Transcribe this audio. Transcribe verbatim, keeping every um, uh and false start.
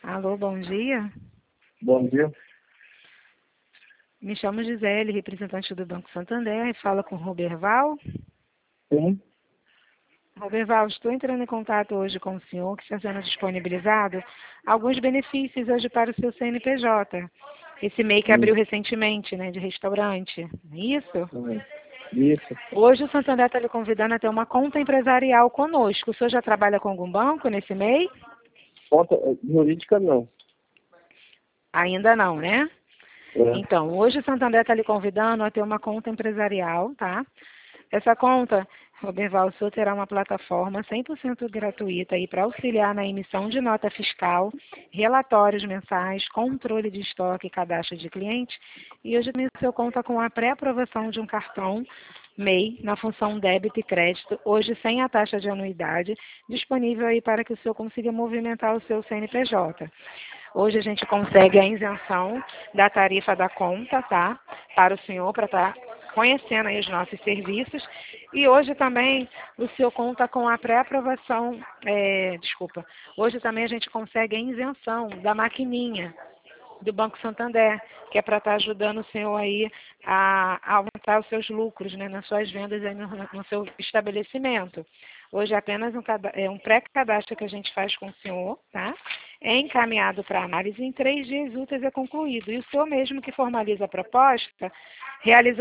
Alô, bom dia. Bom dia. Me chamo Gisele, representante do Banco Santander, e fala com o Roberval. Sim. Roberval, estou entrando em contato hoje com o senhor, que está sendo disponibilizado alguns benefícios hoje para o seu C N P J. Esse M E I que abriu recentemente, né, de restaurante. Não é isso? Sim. Isso. Hoje o Santander está lhe convidando a ter uma conta empresarial conosco. O senhor já trabalha com algum banco nesse M E I? Conta eh, jurídica não. Ainda não, né? É. Então, hoje o Santander está lhe convidando a ter uma conta empresarial, tá? Essa conta, Roberval, o senhor terá uma plataforma cem por cento gratuita aí para auxiliar na emissão de nota fiscal, relatórios mensais, controle de estoque e cadastro de cliente. E hoje também o senhor conta com a pré-aprovação de um cartão M E I na função débito e crédito, hoje sem a taxa de anuidade, disponível aí para que o senhor consiga movimentar o seu C N P J. Hoje a gente consegue a isenção da tarifa da conta, tá? Para o senhor, para estar conhecendo aí os nossos serviços. E hoje também o senhor conta com a pré-aprovação, é, desculpa, hoje também a gente consegue a isenção da maquininha do Banco Santander, que é para estar ajudando o senhor aí a, a aumentar os seus lucros, né, nas suas vendas aí no, no seu estabelecimento. Hoje é apenas um, é um pré-cadastro que a gente faz com o senhor, tá? É encaminhado para análise, em três dias úteis é concluído. E o senhor mesmo que formaliza a proposta, realizando